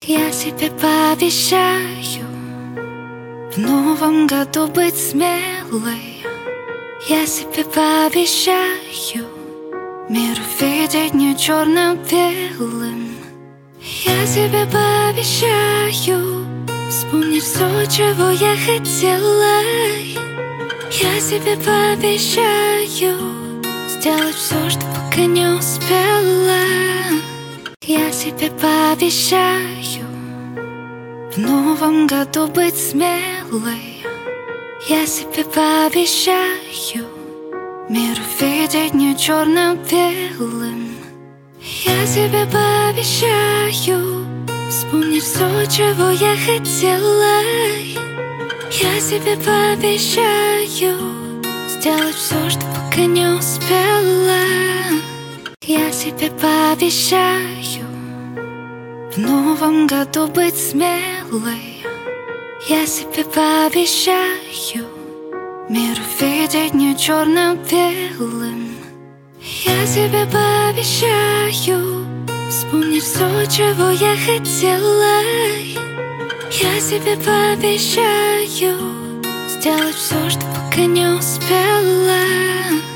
Я себе пообещаю в новом году быть смелой. Я себе пообещаю мир видеть не черно-белым. Я себе пообещаю вспомнить все, чего я хотела. Я себе пообещаю сделать все, что пока не успела. Я себе пообещаю в новом году быть смелой. Я себе пообещаю мир видеть не черно-белым. Я себе пообещаю вспомнить все, чего я хотела. Я себе пообещаю сделать все, что пока не успела. Я себе пообещаю в новом году быть смелой. Я себе пообещаю мир видеть не черно-белым. Я себе пообещаю вспомнить все, чего я хотела. Я себе пообещаю сделать все, что пока не успела.